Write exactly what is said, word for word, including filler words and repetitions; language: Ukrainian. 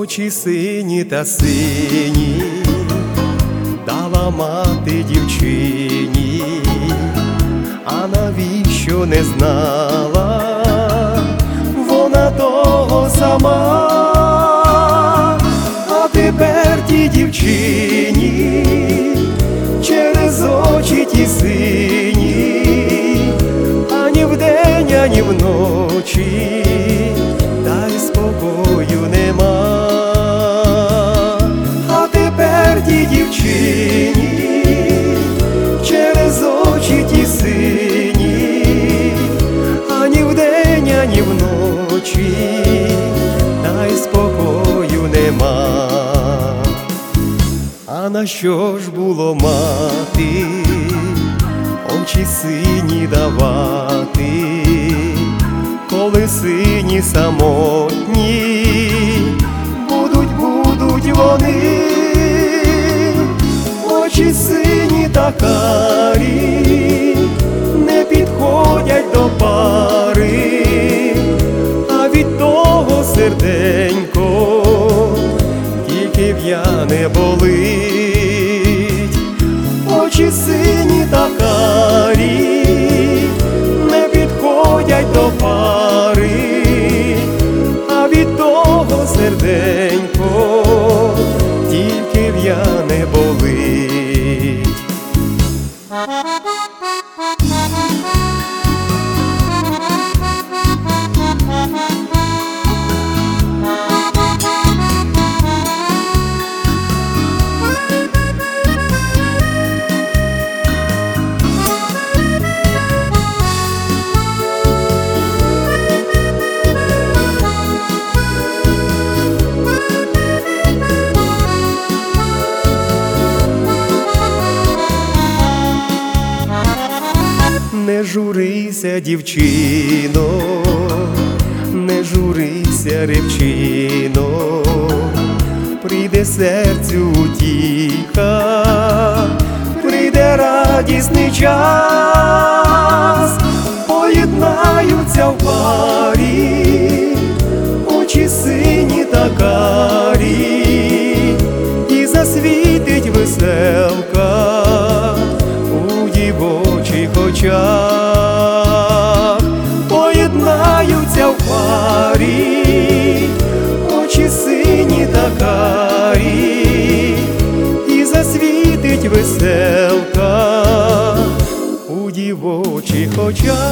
Очі сині та сині дала мати дівчині, а навіщо не знала вона того сама. А тепер тій дівчині через очі ті сині, ані вдень, ані вночі та й спокою нема. А тепер тій дівчині через очі ті сині, ані вдень, ані вночі та й спокою нема. А на що ж було мати очі сині давати, коли сині самотні будуть, будуть вони. Очі сині та карі не підходять до пари, а від того серденько тільки в'яне болить. Очі сині та карі не підходять до пари, а від того серденько тільки в'яне болить. Не журися, дівчино, не журися, рибчино, прийде серцю утіха, прийде радісний час, поєднаються в парі очі сині та карі, і засвітить веселка у дівочих очах. Поєднаються в парі очі сині та карі, і засвітить веселка у дівочих очах.